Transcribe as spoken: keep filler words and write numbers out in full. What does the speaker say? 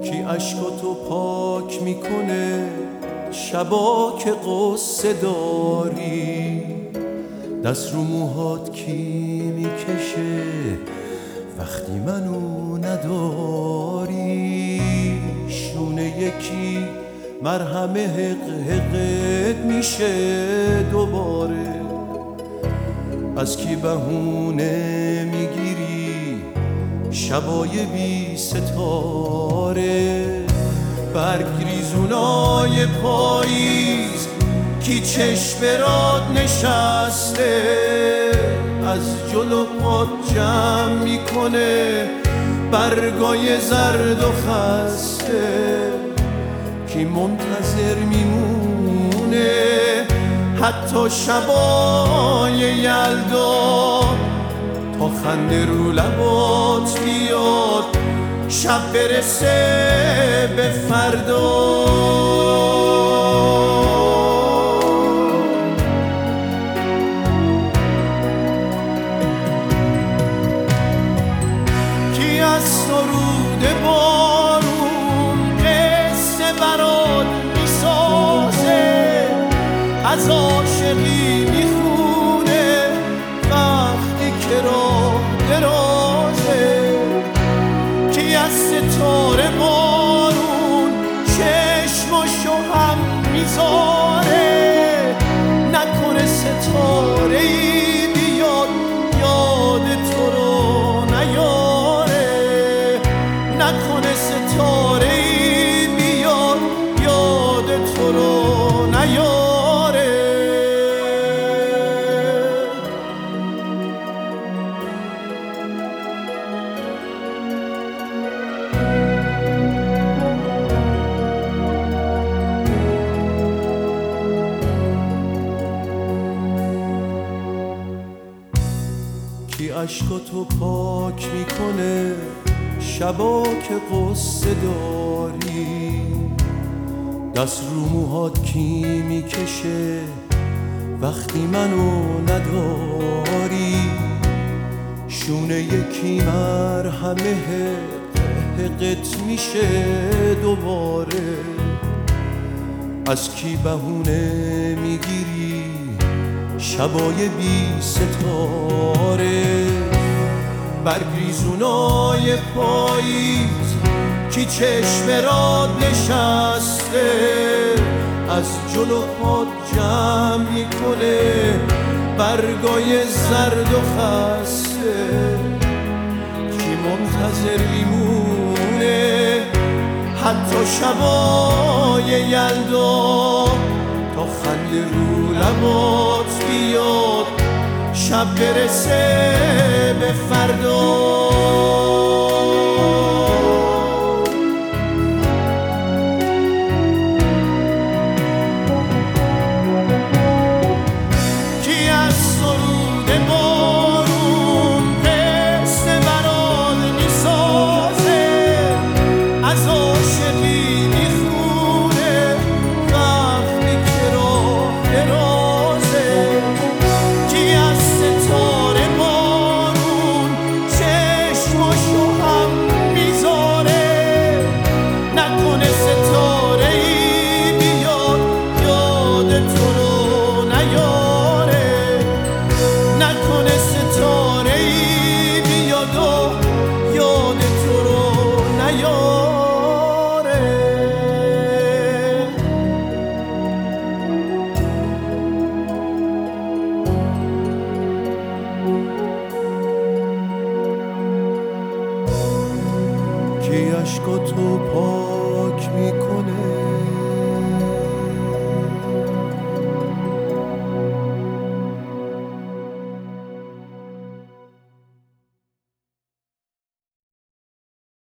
کی اشکاتو پاک میکنه شبا که قصه داری؟ دست رو موهات کی میکشه وقتی منو نداری؟ شونه یکی مرهم حق حقت میشه دوباره. از کی بهونه میگیری شبای بی ستاره؟ برگ ریزونای پاییز کی چشم برات نشسته؟ از جلو پات جمع میکنه برگای زرد و خسته. کی منتظر میمونه حتی شبای یلدا تا خنده رو لبات بیاد شب برسه به فردا؟ کی از سرود بارون قصه برات میسازه؟ از عاشقی میخونه وقتی که راه درازه؟ کی از ستاره بارون چشماشو هم میذاره؟ نکنه ستاره ای بیاد یاد تو رو نیاره؟ نکنه ستاره ای بیاد یاد تو رو نیاره؟ کی اشکاتو پاک میکنه شبا که قصه داری؟ دست رو موهات کی میکشه وقتی منو نداری؟ شونه یکی مرهمه حقت میشه دوباره. از کی بهونه میگیری شبای بی ستاره؟ برگ ریزونای پاییز کی چشم برات نشسته؟ از جلو پات جمع میکنه برگای زرد و خسته. کی منتظر میمونه حتی شبای یلدا تا خنده رو لبات بیاد شب برسه به فردا؟ کی از سرود بارون قصه برات میسازه؟ از عاشقی میخونه وقتی که راه درازه؟ کی از ستاره بارون چشماشو هم میذاره؟ نکنه ستاره ای بیاد یاد تو رو نیاره؟ نکنه ستاره ای بیاد و یاد تو رو نیاره؟ کی اشکاتو پاک میکنه